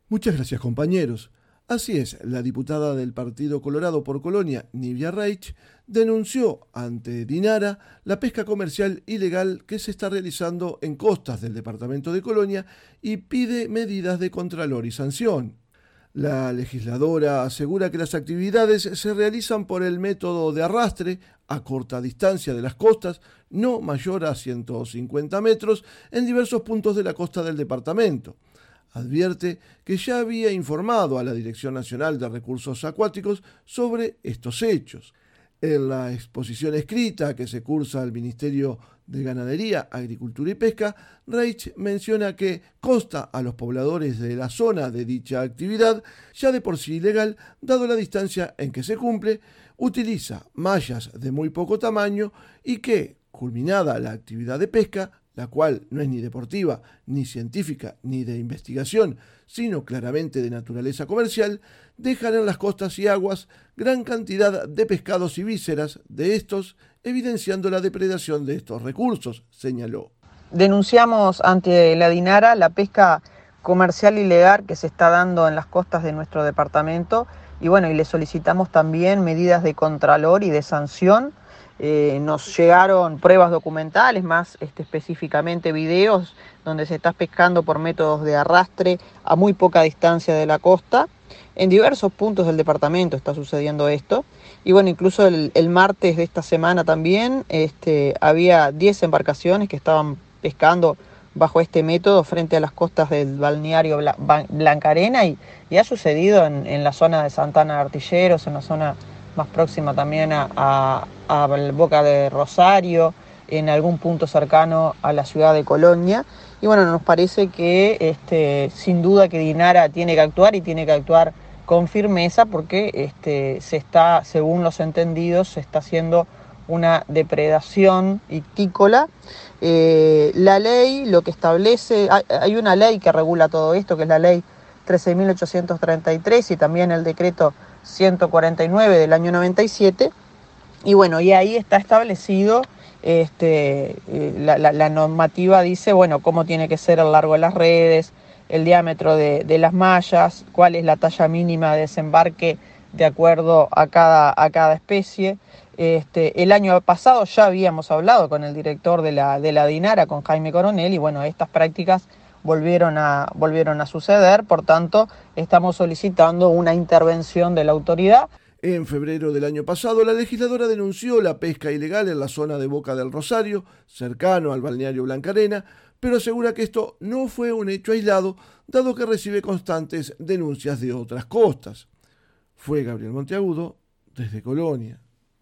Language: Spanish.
Muchas gracias, compañeros. Así es, la diputada del Partido Colorado por Colonia, Nivia Reich, denunció ante Dinara la pesca comercial ilegal que se está realizando en costas del departamento de Colonia y pide medidas de contralor y sanción. La legisladora asegura que las actividades se realizan por el método de arrastre a corta distancia de las costas, no mayor a 150 metros, en diversos puntos de la costa del departamento. Advierte que ya había informado a la Dirección Nacional de Recursos Acuáticos sobre estos hechos. En la exposición escrita que se cursa al Ministerio de Ganadería, Agricultura y Pesca, Reich menciona que consta a los pobladores de la zona de dicha actividad, ya de por sí ilegal, dado la distancia en que se cumple, utiliza mallas de muy poco tamaño y que, culminada la actividad de pesca, la cual no es ni deportiva, ni científica, ni de investigación, sino claramente de naturaleza comercial, dejan en las costas y aguas gran cantidad de pescados y vísceras de estos, evidenciando la depredación de estos recursos, señaló. Denunciamos ante la Dinara la pesca comercial ilegal que se está dando en las costas de nuestro departamento y le solicitamos también medidas de contralor y de sanción. Nos llegaron pruebas documentales, más específicamente videos donde se está pescando por métodos de arrastre a muy poca distancia de la costa. En diversos puntos del departamento está sucediendo esto. Y incluso el martes de esta semana también había 10 embarcaciones que estaban pescando bajo este método frente a las costas del balneario Blancarena y ha sucedido en la zona de Santana de Artilleros, en la zona más próxima también a Boca de Rosario, en algún punto cercano a la ciudad de Colonia. Y nos parece que sin duda que Dinara tiene que actuar y tiene que actuar con firmeza porque según los entendidos, se está haciendo una depredación ictícola. La ley lo que establece, hay una ley que regula todo esto, que es la ley 13.833 y también el decreto 149 del año 97, y ahí está establecido, la normativa dice, cómo tiene que ser el largo de las redes, el diámetro de las mallas, cuál es la talla mínima de desembarque de acuerdo a cada especie. El año pasado ya habíamos hablado con el director de la Dinara, con Jaime Coronel, y estas prácticas volvieron a suceder, por tanto, estamos solicitando una intervención de la autoridad. En febrero del año pasado, la legisladora denunció la pesca ilegal en la zona de Boca del Rosario, cercano al balneario Blancarena, pero asegura que esto no fue un hecho aislado, dado que recibe constantes denuncias de otras costas. Fue Gabriel Monteagudo, desde Colonia.